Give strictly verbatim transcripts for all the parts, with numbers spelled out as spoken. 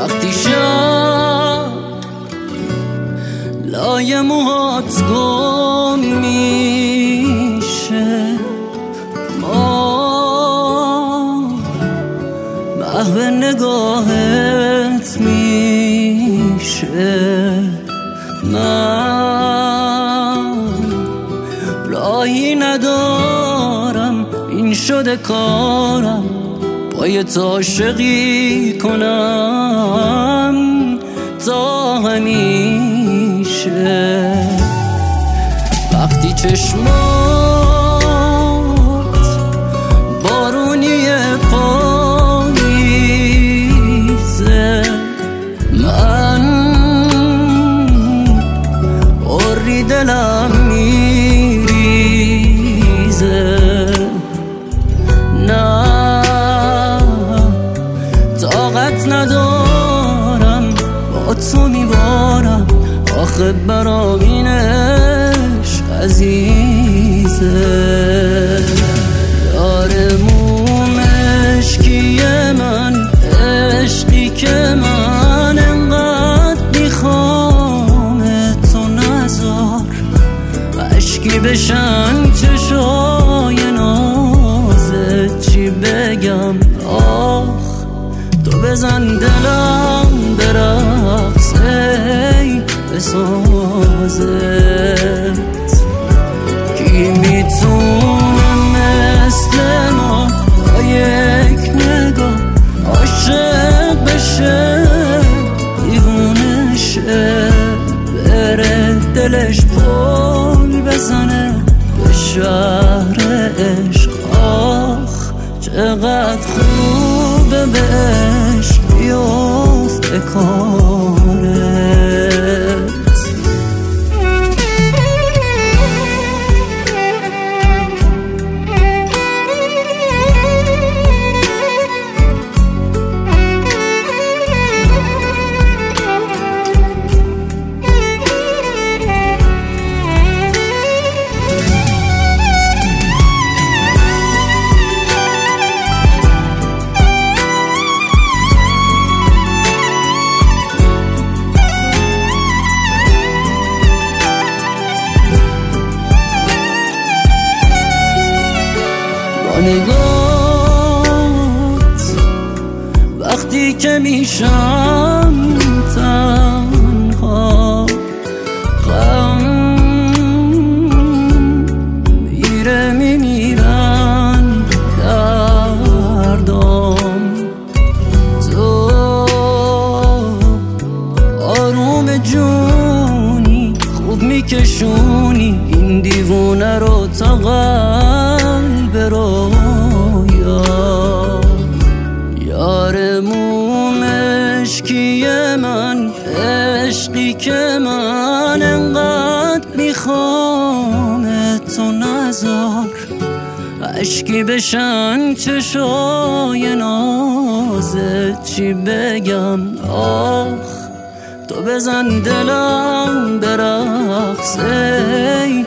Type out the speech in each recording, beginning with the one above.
وقتی شب لای موهات گم میشه، ما محو نگاهت میشه، من راهی ندارم، این شده کارم پای تو عاشقی کنم تا همیشه. وقتی چشمات بارونی پاییزه، من اوری دلم میریزه، نه طاقت ندارم با تو میبارم، آخه برام این عشق عزیزه. یار موم عشقی من، عشقی که من انقدر میخوام تو نذار عشقی بشن چشای نازت، چی بگم آخ تو بزن دلم برقص ای بسازت. کی میتونه مثل ما با یک نگاه عاشق بشه، دیوونه شه، بره دلش پل بزنه به شهر عشق. آخ چقدر خوبه بهش بیفته کارت. نگات وقتی که میشم تنها، غم میره میمیرن دردام، تو آروم جونی خوب میکشونی این دیوونه رو تا قلب رویا. یار موم عشقی من، عشقی که من انقدر میخوام تو نذار عشقی بشن چشای نازت، چی بگم آخ تو بزن دلم برقص ای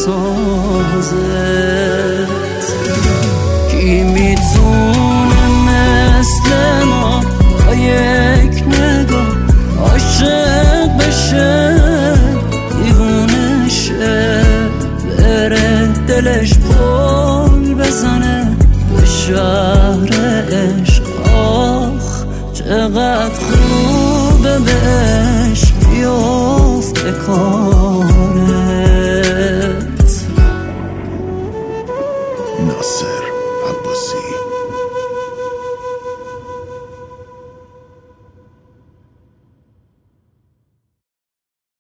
بسازت. کی میتونه مثل ما با یک نگاه عاشق بشه، دیوونه شه، بره دلش پل بزنه به شهر عشق. آخ چقدر خوبه بهش بیفته کار.